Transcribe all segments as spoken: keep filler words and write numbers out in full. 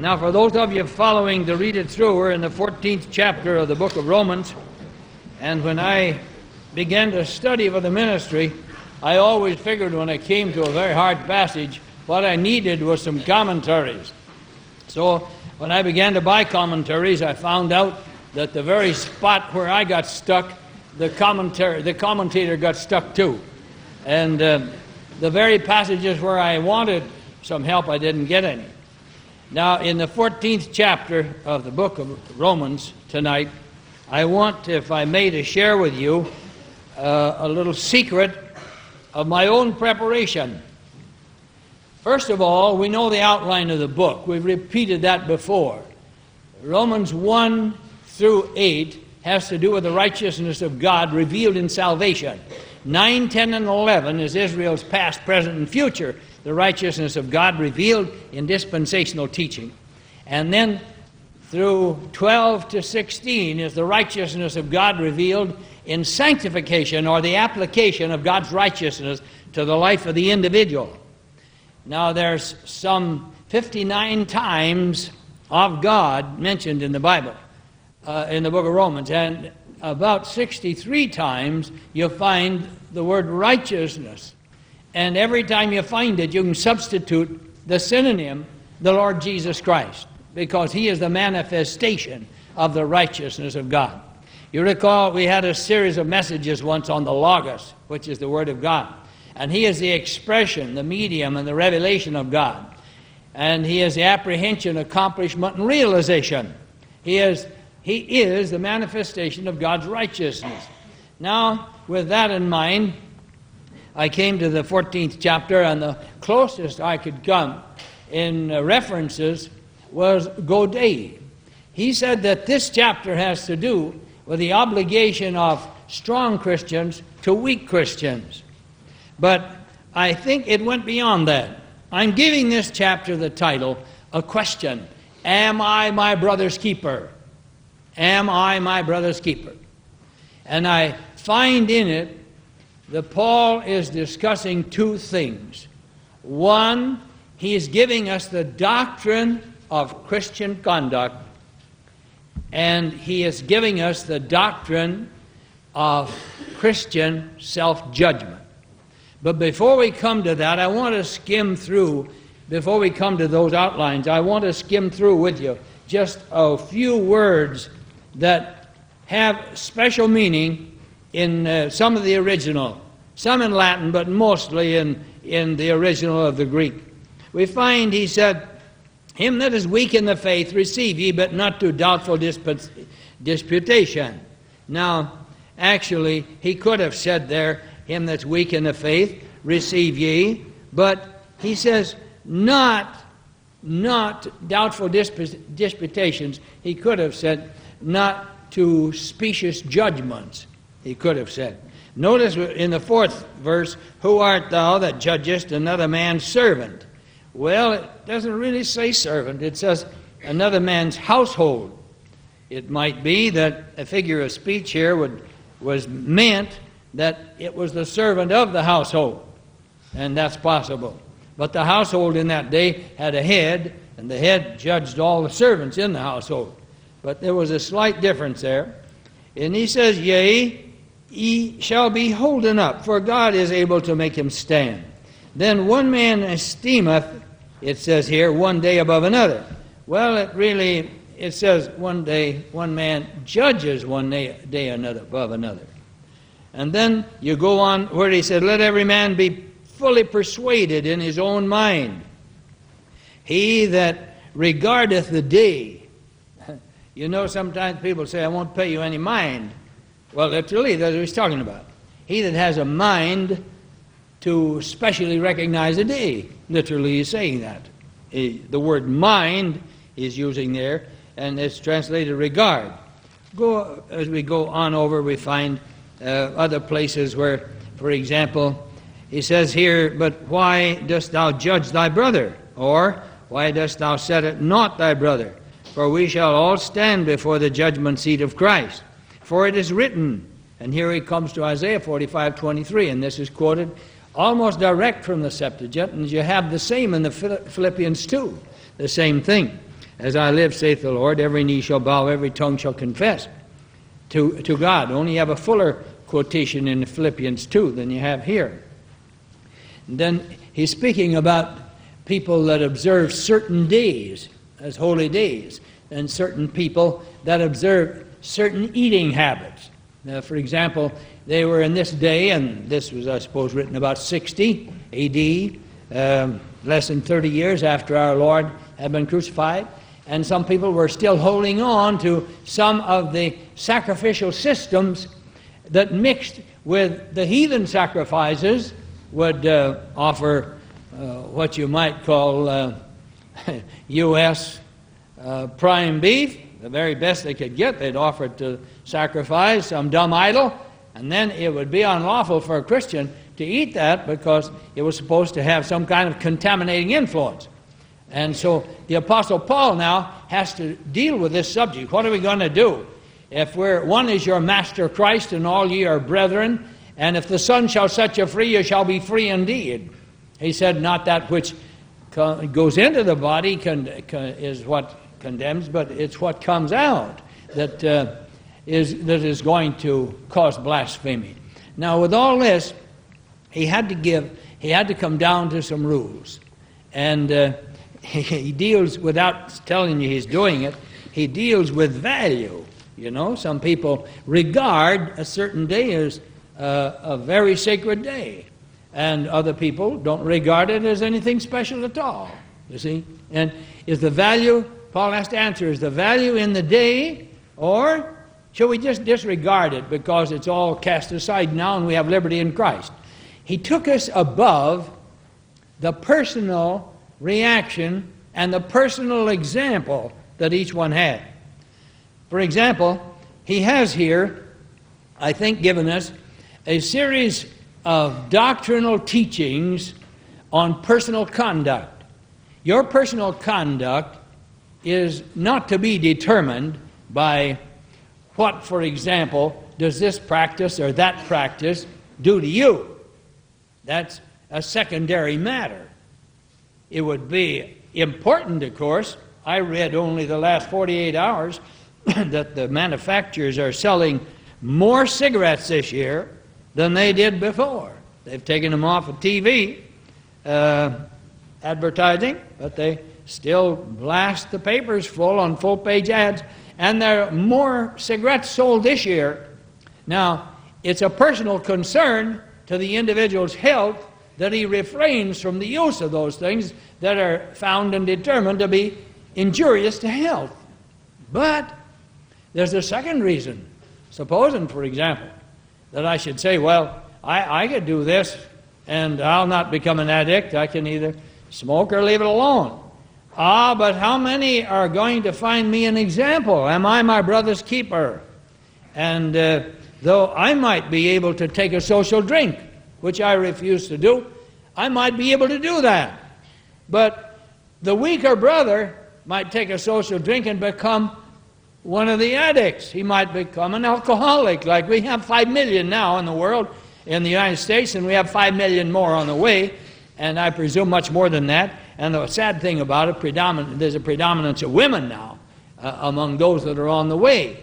Now, for those of you following to read it through, we're in the fourteenth chapter of the book of Romans. And when I began to study for the ministry, I always figured when I came to a very hard passage, what I needed was some commentaries. So when I began to buy commentaries, I found out that the very spot where I got stuck, the commentary, the commentator got stuck too. And uh, the very passages where I wanted some help, I didn't get any. Now, in the fourteenth chapter of the book of Romans tonight, I want, if I may, to share with you uh, a little secret of my own preparation. First of all, we know the outline of the book. We've repeated that before. Romans one through eight has to do with the righteousness of God revealed in salvation. nine, ten, and eleven is Israel's past, present, and future, the righteousness of God revealed in dispensational teaching. And then through twelve to sixteen is the righteousness of God revealed in sanctification, or the application of God's righteousness to the life of the individual. Now there's some fifty-nine times of God mentioned in the Bible, uh, in the book of Romans, and about sixty-three times you'll find the word righteousness. And every time you find it, you can substitute the synonym, the Lord Jesus Christ, because he is the manifestation of the righteousness of God. You recall we had a series of messages once on the Logos, which is the Word of God. And he is the expression, the medium, and the revelation of God. And he is the apprehension, accomplishment, and realization. He is, he is the manifestation of God's righteousness. Now, with that in mind, I came to the fourteenth chapter, and the closest I could come in uh, references was Godet. He said that this chapter has to do with the obligation of strong Christians to weak Christians. But I think it went beyond that. I'm giving this chapter the title, A Question. Am I my brother's keeper? Am I my brother's keeper? And I find in it that Paul is discussing two things. One, he is giving us the doctrine of Christian conduct, and he is giving us the doctrine of Christian self-judgment. But before we come to that, I want to skim through, before we come to those outlines, I want to skim through with you just a few words that have special meaning in uh, some of the original, some in Latin, but mostly in, in the original of the Greek. We find, he said, him that is weak in the faith receive ye, but not to doubtful disp- disputation. Now, actually, he could have said there, him that's weak in the faith receive ye, but he says, not, not doubtful disp- disputations. He could have said, not to specious judgments. He could have said. Notice in the fourth verse, who art thou that judgest another man's servant? Well, it doesn't really say servant. It says another man's household. It might be that a figure of speech here would, was meant that it was the servant of the household, and that's possible. But the household in that day had a head, and the head judged all the servants in the household. But there was a slight difference there. And he says, yea, he shall be holden up, for God is able to make him stand. Then one man esteemeth, it says here, one day above another. Well, it really, it says one day, one man judges one day, day another above another. And then you go on where he said, let every man be fully persuaded in his own mind. He that regardeth the day. You know, sometimes people say, I won't pay you any mind. Well, literally, that's what he's talking about. He that has a mind to specially recognize a day. Literally, he's saying that. He, the word mind is using there, and it's translated regard. Go as we go on over, we find uh, other places where, for example, he says here, but why dost thou judge thy brother? Or, why dost thou set it not thy brother? For we shall all stand before the judgment seat of Christ. For it is written, and here he comes to Isaiah forty-five twenty-three, and this is quoted almost direct from the Septuagint, and you have the same in the Philippians two, the same thing. As I live, saith the Lord, every knee shall bow, every tongue shall confess to, to God. Only you have a fuller quotation in Philippians two than you have here. And then he's speaking about people that observe certain days as holy days, and certain people that observe certain eating habits. Now, for example, they were in this day, and this was, I suppose, written about sixty A D, um, less than thirty years after our Lord had been crucified, and some people were still holding on to some of the sacrificial systems that mixed with the heathen sacrifices would uh, offer uh, what you might call uh, U S uh, prime beef, the very best they could get. They'd offer it to sacrifice some dumb idol, and then it would be unlawful for a Christian to eat that because it was supposed to have some kind of contaminating influence. And so the Apostle Paul now has to deal with this subject. What are we going to do? If we're, one is your master Christ, and all ye are brethren, and if the Son shall set you free, you shall be free indeed. He said, not that which goes into the body con, con, is what condemns, but it's what comes out that uh, is that is going to cause blasphemy. Now, with all this, he had to give, he had to come down to some rules, and uh, he, he deals, without telling you he's doing it, he deals with value. You know, some people regard a certain day as uh, a very sacred day, and other people don't regard it as anything special at all, you see. And is the value, Paul has to answer, is the value in the day, or shall we just disregard it because it's all cast aside now and we have liberty in Christ? He took us above the personal reaction and the personal example that each one had. For example, he has here, I think, given us a series of doctrinal teachings on personal conduct. Your personal conduct is not to be determined by what, for example, does this practice or that practice do to you. That's a secondary matter. It would be important, of course. I read only the last forty-eight hours that the manufacturers are selling more cigarettes this year than they did before. They've taken them off of T V uh, advertising, but they still blast the papers full on full-page ads, and there are more cigarettes sold this year. Now, it's a personal concern to the individual's health that he refrains from the use of those things that are found and determined to be injurious to health. But there's a second reason. Supposing, for example, that I should say, well, I, I could do this and I'll not become an addict. I can either smoke or leave it alone. Ah, but how many are going to find me an example? Am I my brother's keeper? And uh, though I might be able to take a social drink, which I refuse to do, I might be able to do that. But the weaker brother might take a social drink and become one of the addicts. He might become an alcoholic, like we have five million now in the world, in the United States, and we have five million more on the way, and I presume much more than that. And the sad thing about it, predominant, there's a predominance of women now uh, among those that are on the way.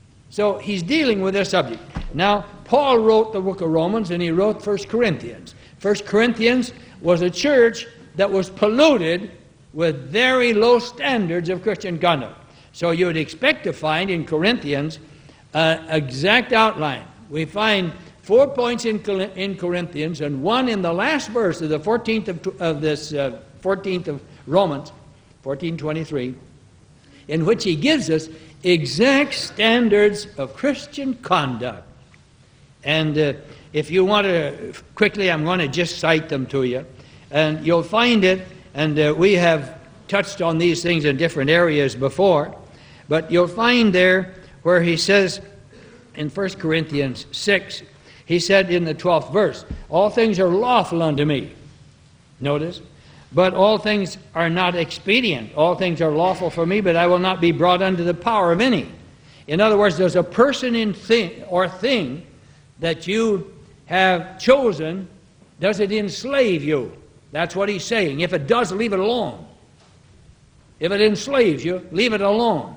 So he's dealing with this subject. Now, Paul wrote the book of Romans, and he wrote First Corinthians. First Corinthians was a church that was polluted with very low standards of Christian conduct. So you would expect to find in Corinthians an uh, exact outline. We find four points in, in Corinthians, and one in the last verse of the fourteenth of, of this uh, fourteenth of Romans, fourteen twenty-three, in which he gives us exact standards of Christian conduct. And uh, if you want to quickly, I'm going to just cite them to you, and you'll find it. And uh, we have touched on these things in different areas before, but you'll find there where he says in First Corinthians six, he said in the twelfth verse, all things are lawful unto me. Notice, but all things are not expedient. All things are lawful for me, but I will not be brought under the power of any. In other words, there's a person in thing or thing that you have chosen. Does it enslave you? That's what he's saying. If it does, leave it alone. If it enslaves you, leave it alone.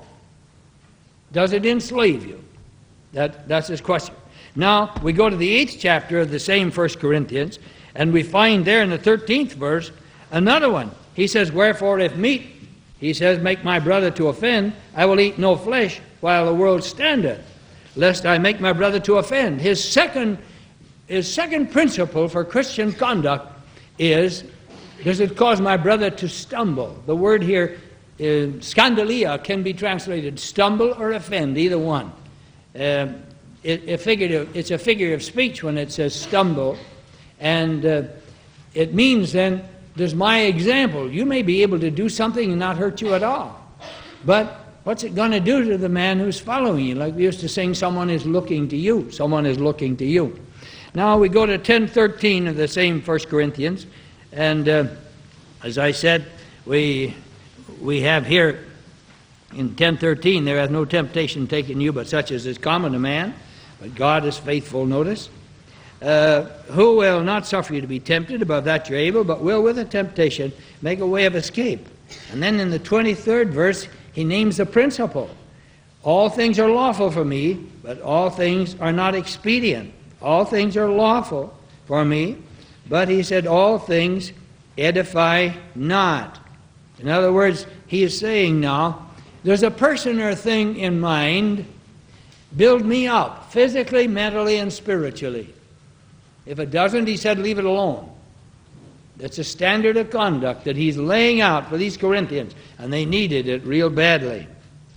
Does it enslave you? That, that's his question. Now, we go to the eighth chapter of the same First Corinthians, and we find there in the thirteenth verse another one. He says, wherefore if meat, he says, make my brother to offend, I will eat no flesh while the world standeth, lest I make my brother to offend. His second, his second principle for Christian conduct is, does it cause my brother to stumble? The word here, uh, scandalia, can be translated stumble or offend, either one. Uh, it, it figurative, it's a figure of speech when it says stumble, and uh, it means then, there's my example. You may be able to do something and not hurt you at all. But what's it going to do to the man who's following you? Like we used to sing, someone is looking to you. Someone is looking to you. Now we go to ten thirteen of the same First Corinthians. And uh, as I said, we, we have here in ten thirteen, there hath no temptation taken you but such as is common to man. But God is faithful, notice. Uh, who will not suffer you to be tempted above that you're able, but will with the temptation make a way of escape. And then in the twenty-third verse, he names the principle. All things are lawful for me, but all things are not expedient. All things are lawful for me, but he said all things edify not. In other words, he is saying now, there's a person or thing in mind, build me up, physically, mentally, and spiritually. If it doesn't, he said, leave it alone. That's a standard of conduct that he's laying out for these Corinthians, and they needed it real badly.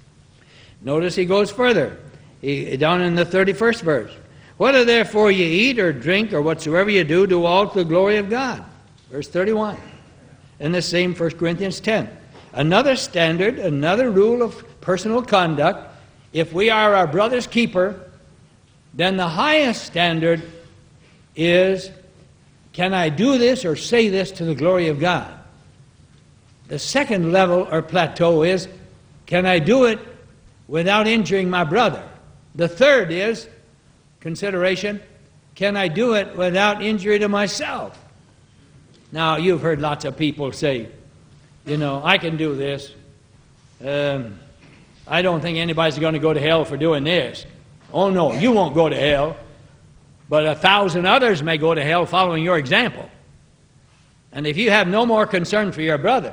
Notice he goes further, he, down in the thirty-first verse. Whether therefore you eat or drink or whatsoever you do, do all to the glory of God. Verse thirty-one. In the same First Corinthians ten. Another standard, another rule of personal conduct. If we are our brother's keeper, then the highest standard is, can I do this or say this to the glory of God? The second level or plateau is, can I do it without injuring my brother? The third is, consideration, can I do it without injury to myself? Now, you've heard lots of people say, you know, I can do this. Um, I don't think anybody's going to go to hell for doing this. Oh no, you won't go to hell. But a thousand others may go to hell following your example. And if you have no more concern for your brother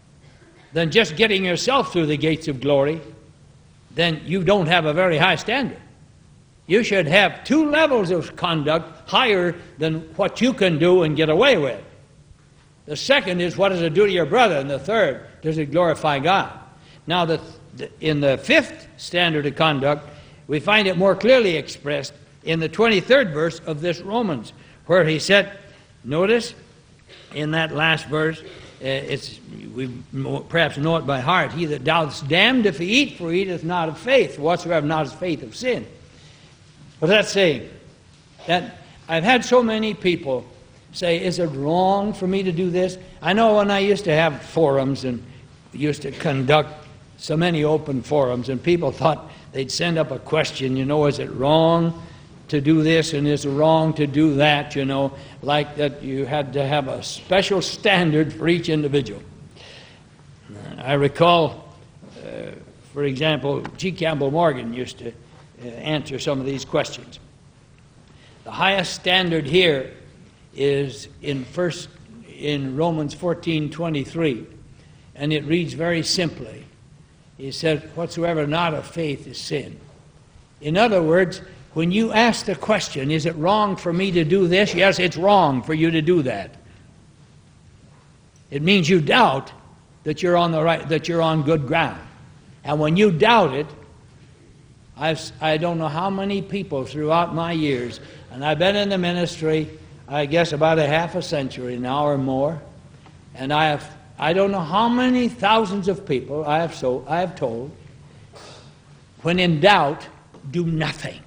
than just getting yourself through the gates of glory, then you don't have a very high standard. You should have two levels of conduct higher than what you can do and get away with. The second is, what does it do to your brother? And the third, does it glorify God? Now, the, in the fifth standard of conduct, we find it more clearly expressed in the twenty-third verse of this Romans, where he said, notice, in that last verse, uh, it's we perhaps know it by heart, he that doubts damned if he eat, for he eateth not of faith, whatsoever not is faith of sin. What's that saying? That I've had so many people say, is it wrong for me to do this? I know when I used to have forums and used to conduct so many open forums, and people thought they'd send up a question, you know, is it wrong to do this and is it wrong to do that, you know, like that you had to have a special standard for each individual. I recall, uh, for example, G. Campbell Morgan used to uh, answer some of these questions. The highest standard here is in first in Romans fourteen twenty-three, and it reads very simply. He said, whatsoever not of faith is sin. In other words, when you ask the question, is it wrong for me to do this? Yes, it's wrong for you to do that. It means you doubt that you're on the right, that you're on good ground. And when you doubt it, I've, I don't know how many people throughout my years, and I've been in the ministry, I guess about a half a century now or more, and I have, I don't know how many thousands of people I have so I have told, when in doubt, do nothing.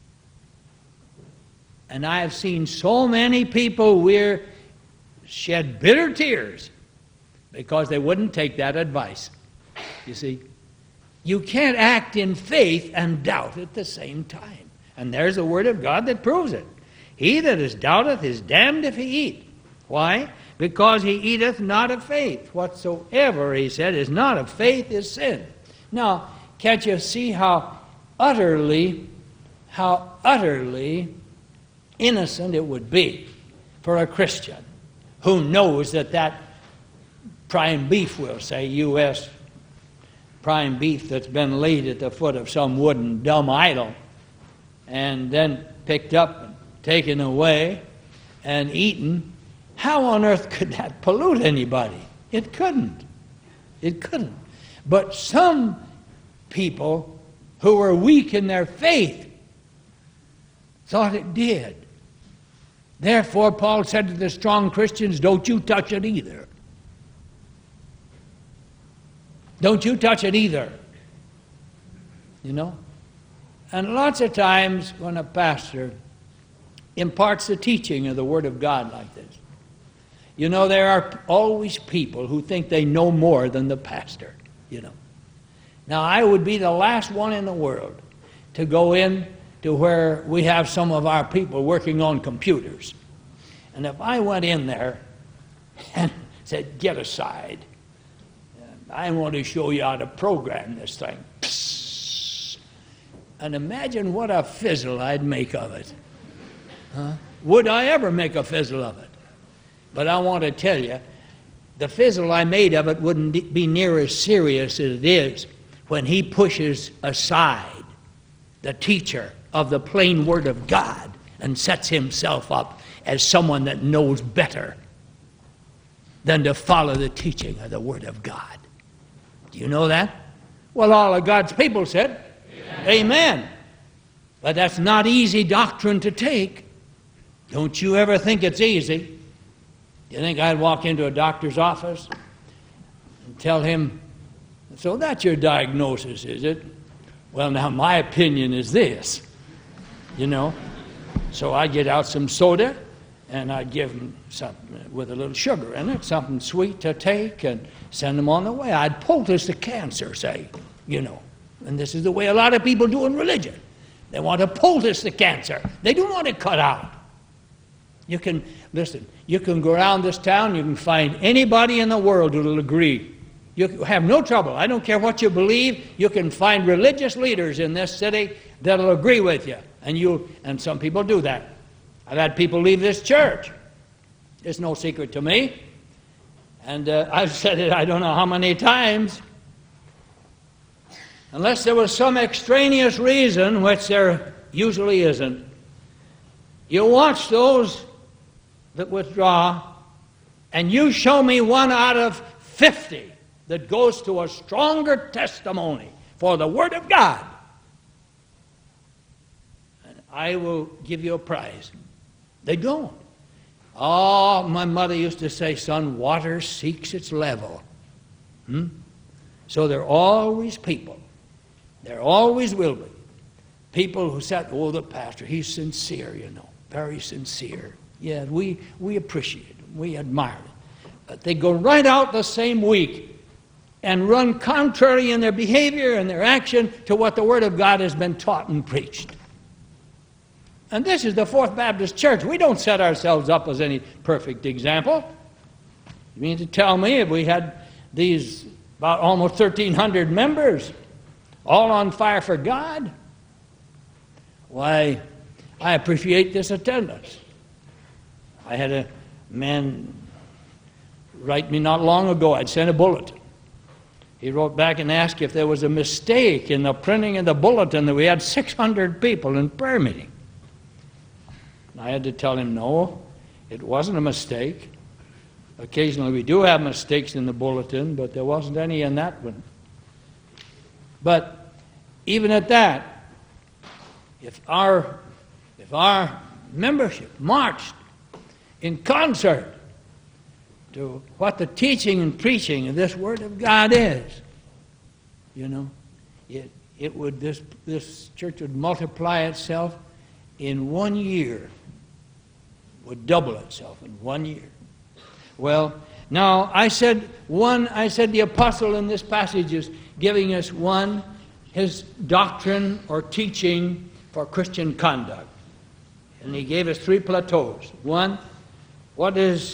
And I have seen so many people wear, shed bitter tears because they wouldn't take that advice. You see, you can't act in faith and doubt at the same time. And there's the word of God that proves it. He that is doubteth is damned if he eat. Why? because he eateth not of faith. Whatsoever, he said, is not of faith is sin. Now, can't you see how utterly, how utterly innocent it would be for a Christian who knows that that prime beef, we'll say, U S prime beef that's been laid at the foot of some wooden dumb idol and then picked up and taken away and eaten, how on earth could that pollute anybody? It couldn't. It couldn't. But some people who were weak in their faith thought it did. Therefore, Paul said to the strong Christians, don't you touch it either. Don't you touch it either. You know? And lots of times when a pastor imparts the teaching of the Word of God like this, you know, there are always people who think they know more than the pastor, you know. Now, I would be the last one in the world to go in to where we have some of our people working on computers. And if I went in there and said, get aside, I want to show you how to program this thing. Psst. And imagine what a fizzle I'd make of it. Huh? Would I ever make a fizzle of it? But I want to tell you, the fizzle I made of it wouldn't be near as serious as it is when he pushes aside the teacher of the plain Word of God and sets himself up as someone that knows better than to follow the teaching of the Word of God. Do you know that? Well, all of God's people said, Amen. Amen. But that's not easy doctrine to take. Don't you ever think it's easy. You think I'd walk into a doctor's office and tell him, so that's your diagnosis, is it? Well, now, my opinion is this, you know. So I get out some soda, and I give him something with a little sugar in it, something sweet to take, and send him on the way. I'd poultice the cancer, say, you know. And this is the way a lot of people do in religion. They want to poultice the cancer. They don't want it cut out. You can, listen, you can go around this town, you can find anybody in the world who will agree. You have no trouble. I don't care what you believe. You can find religious leaders in this city that will agree with you. And you, and some people do that. I've had people leave this church. It's no secret to me. And uh, I've said it I don't know how many times. Unless there was some extraneous reason, which there usually isn't, you watch those that withdraw, and you show me one out of fifty that goes to a stronger testimony for the Word of God, and I will give you a prize. They don't. Oh, my mother used to say, son, water seeks its level. Hmm? So there are always people, there always will be, people who said, oh, the pastor, he's sincere, you know, very sincere. Yeah, we, we appreciate him, we admire him. But they go right out the same week and run contrary in their behavior and their action to what the Word of God has been taught and preached. And this is the Fourth Baptist Church. We don't set ourselves up as any perfect example. You mean to tell me if we had these about almost thirteen hundred members all on fire for God? Why, I appreciate this attendance. I had a man write me not long ago. I'd sent a bulletin. He wrote back and asked if there was a mistake in the printing of the bulletin that we had six hundred people in prayer meeting. I had to tell him, no, it wasn't a mistake. Occasionally we do have mistakes in the bulletin, but there wasn't any in that one. But even at that, if our, if our membership marched in concert to what the teaching and preaching of this Word of God is, you know, it, it would, this, this church would multiply itself in one year. Would double itself in one year. Well, now I said one, I said the apostle in this passage is giving us one, his doctrine or teaching for Christian conduct. And he gave us three plateaus. One, what is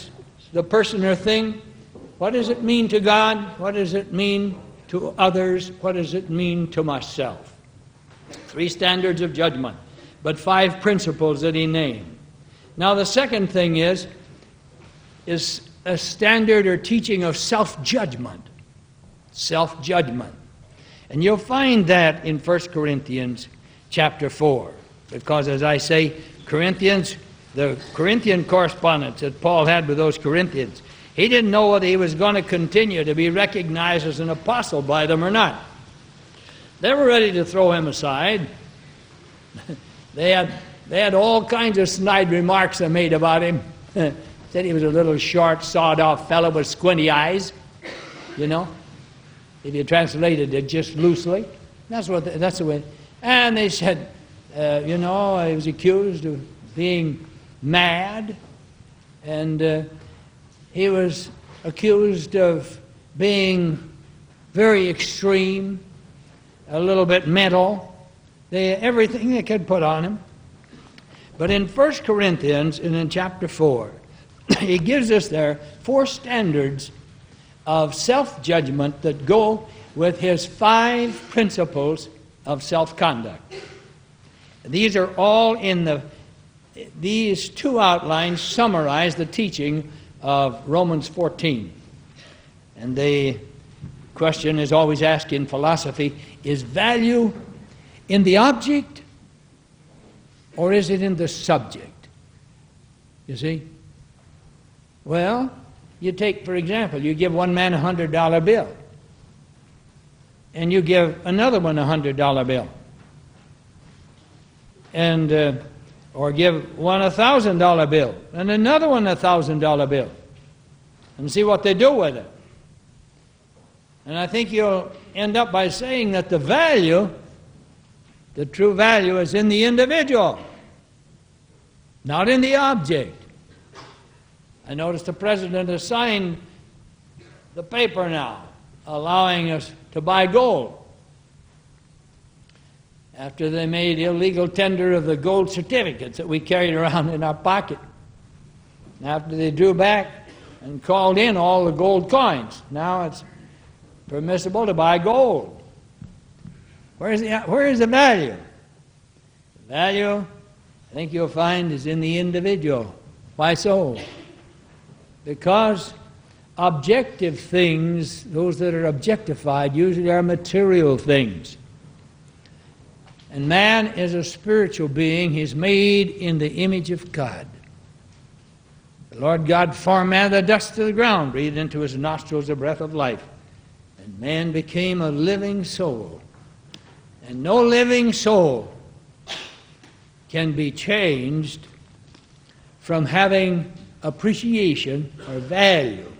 the person or thing. What does it mean to God? What does it mean to others? What does it mean to myself? Three standards of judgment, but five principles that he named. Now the second thing is, is a standard or teaching of self-judgment. Self-judgment. And you'll find that in First Corinthians chapter four. Because as I say, Corinthians, the Corinthian correspondence that Paul had with those Corinthians, he didn't know whether he was going to continue to be recognized as an apostle by them or not. They were ready to throw him aside. they had they had all kinds of snide remarks they made about him. Said he was a little short, sawed-off fellow with squinty eyes, you know, if you translated it just loosely. That's what. The, that's the way. And they said, uh, you know, he was accused of being mad, and uh, he was accused of being very extreme, a little bit mental, they, everything they could put on him. But in First Corinthians, and in chapter four, he gives us there four standards of self-judgment that go with his five principles of self-conduct. These are all in the, these two outlines summarize the teaching of Romans fourteen. And the question is always asked in philosophy, is value in the object or is it in the subject? You see? Well, you take, for example, you give one man a hundred dollar bill and you give another one a hundred dollar bill, and uh, or give one a thousand dollar bill and another one a thousand dollar bill, and see what they do with it. And I think you'll end up by saying that the value, the true value, is in the individual, not in the object. I noticed the president has signed the paper now, allowing us to buy gold, after they made illegal tender of the gold certificates that we carried around in our pocket. After they drew back and called in all the gold coins, now it's permissible to buy gold. Where is the, where is the value? The value, I think you'll find, is in the individual. Why so? Because objective things, those that are objectified, usually are material things. And man is a spiritual being. He's made in the image of God. The Lord God formed man of the dust of the ground, breathed into his nostrils the breath of life, and man became a living soul. And no living soul can be changed from having appreciation or value,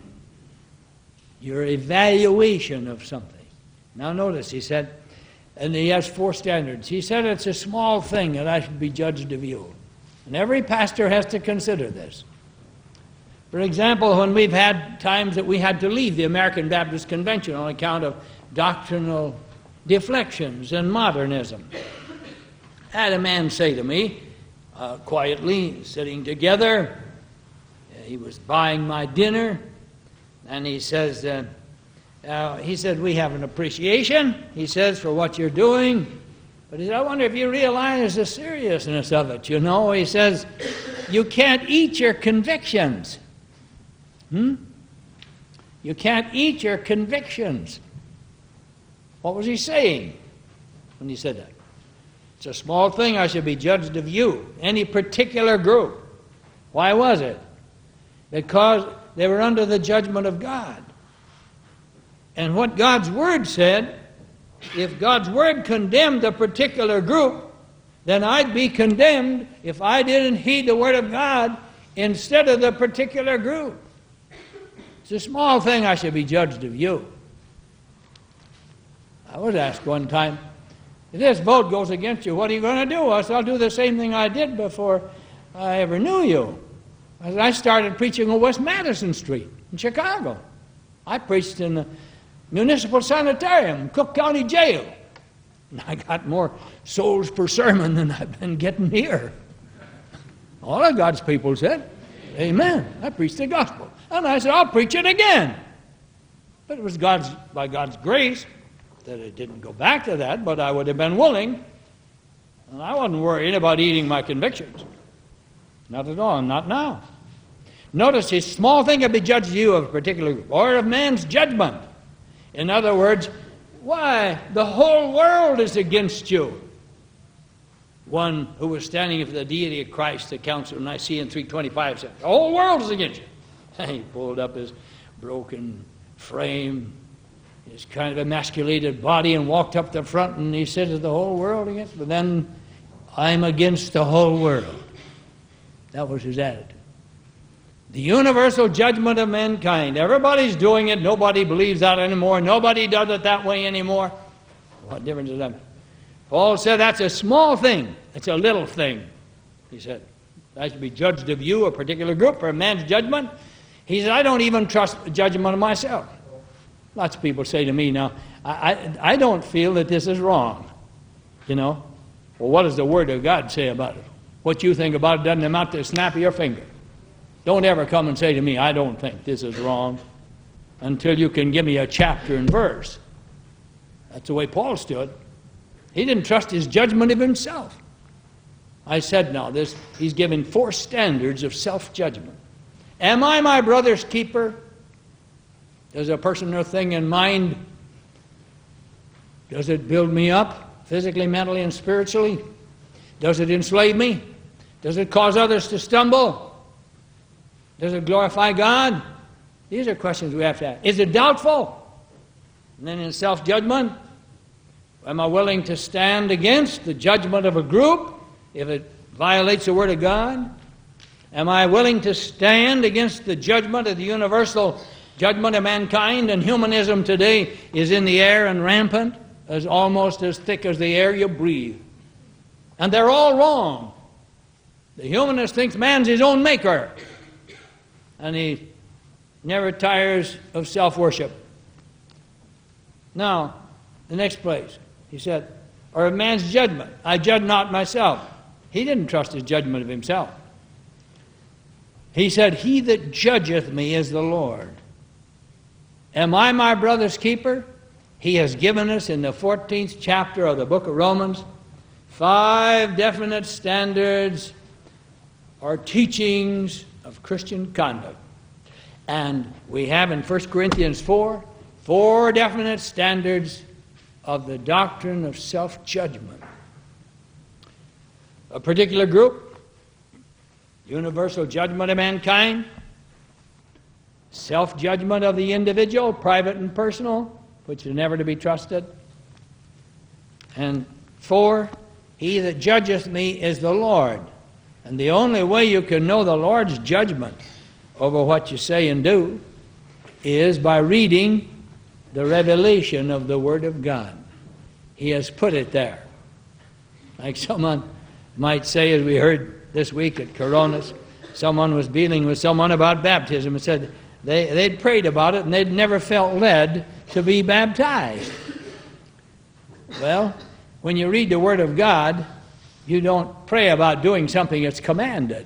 your evaluation of something. Now notice, he said, and he has four standards. He said it's a small thing that I should be judged of you. And every pastor has to consider this. For example, when we've had times that we had to leave the American Baptist Convention on account of doctrinal deflections and modernism, I had a man say to me, uh, quietly, sitting together, he was buying my dinner, and he says, uh, uh, he said, we have an appreciation, he says, for what you're doing, but he said, I wonder if you realize the seriousness of it, you know. He says, you can't eat your convictions. Hmm? You can't eat your convictions. What was he saying when he said that? It's a small thing I should be judged of you, any particular group. Why was it? Because they were under the judgment of God. And what God's Word said, if God's Word condemned a particular group, then I'd be condemned if I didn't heed the Word of God instead of the particular group. It's a small thing I should be judged of you. I was asked one time, if this vote goes against you, what are you going to do? I said, I'll do the same thing I did before I ever knew you. I said, I started preaching on West Madison Street in Chicago. I preached in the Municipal Sanitarium, Cook County Jail. And I got more souls per sermon than I've been getting here. All of God's people said, amen. I preached the gospel. And I said, I'll preach it again. But it was God's, by God's grace that it didn't go back to that, but I would have been willing. And I wasn't worried about eating my convictions. Not at all, not now. Notice his small thing can be judged you of a particular group, or of man's judgment. In other words, why, the whole world is against you. One who was standing for the deity of Christ, the Council of Nicaea in three twenty-five said, the whole world is against you. And he pulled up his broken frame, his kind of emasculated body, and walked up the front, and he said, is the whole world against me? But then, I'm against the whole world. That was his attitude. The universal judgment of mankind. Everybody's doing it. Nobody believes that anymore. Nobody does it that way anymore. What difference does that make? Paul said that's a small thing. It's a little thing. He said, I should be judged of you, a particular group, for a man's judgment. He said, I don't even trust the judgment of myself. Lots of people say to me now, I, I, I don't feel that this is wrong. You know? Well, what does the Word of God say about it? What you think about it doesn't amount to a snap of your finger. Don't ever come and say to me, I don't think this is wrong, until you can give me a chapter and verse. That's the way Paul stood. He didn't trust his judgment of himself. I said now, this, he's given four standards of self-judgment. Am I my brother's keeper? Does a person or thing in mind, does it build me up physically, mentally, and spiritually? Does it enslave me? Does it cause others to stumble? Does it glorify God? These are questions we have to ask. Is it doubtful? And then in self-judgment, am I willing to stand against the judgment of a group if it violates the Word of God? Am I willing to stand against the judgment of the universal judgment of mankind? And humanism today is in the air and rampant, as almost as thick as the air you breathe. And they're all wrong. The humanist thinks man's his own maker. And he never tires of self-worship. Now, the next place, he said, or a man's judgment. I judge not myself. He didn't trust his judgment of himself. He said, he that judgeth me is the Lord. Am I my brother's keeper? He has given us in the fourteenth chapter of the book of Romans five definite standards or teachings of Christian conduct. And we have in First Corinthians four, four definite standards of the doctrine of self-judgment. A particular group, universal judgment of mankind, self-judgment of the individual, private and personal, which is never to be trusted. And four, he that judgeth me is the Lord. And the only way you can know the Lord's judgment over what you say and do is by reading the revelation of the Word of God. He has put it there. Like someone might say, as we heard this week at Coronas, someone was dealing with someone about baptism and said they, they'd prayed about it and they'd never felt led to be baptized. Well, when you read the Word of God, you don't pray about doing something that's commanded.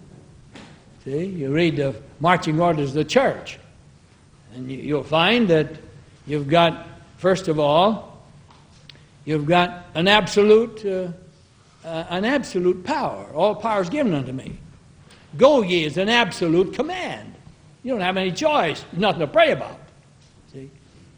See, you read the marching orders of the church, and you, you'll find that you've got, first of all, you've got an absolute, uh, uh, an absolute power. All power is given unto me. Go ye is an absolute command. You don't have any choice. There's nothing to pray about. See,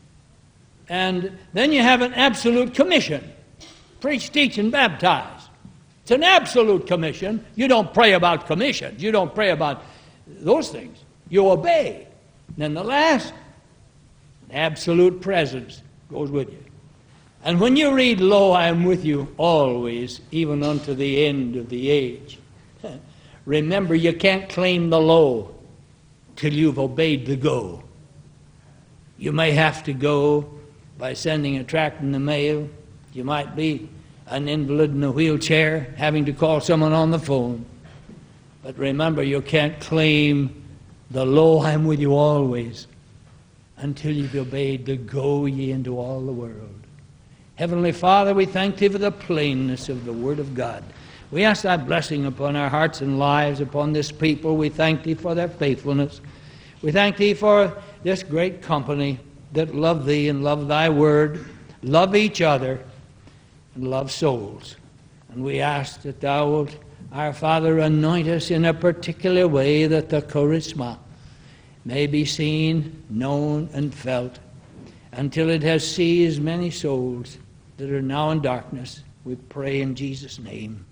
and then you have an absolute commission. Preach, teach, and baptize. It's an absolute commission. You don't pray about commissions. You don't pray about those things. You obey. And then the last, absolute presence goes with you. And when you read, Lo, I am with you always, even unto the end of the age, remember you can't claim the lo till you've obeyed the go. You may have to go by sending a tract in the mail. You might be an invalid in a wheelchair, having to call someone on the phone. But remember, you can't claim the lo, I'm with you always, until you've obeyed the go ye into all the world. Heavenly Father, we thank Thee for the plainness of the Word of God. We ask Thy blessing upon our hearts and lives, upon this people. We thank Thee for their faithfulness. We thank Thee for this great company that love Thee and love Thy Word, love each other, and love souls. And we ask that Thou wilt, our Father, anoint us in a particular way that the charisma may be seen, known, and felt until it has seized many souls that are now in darkness. We pray in Jesus' name.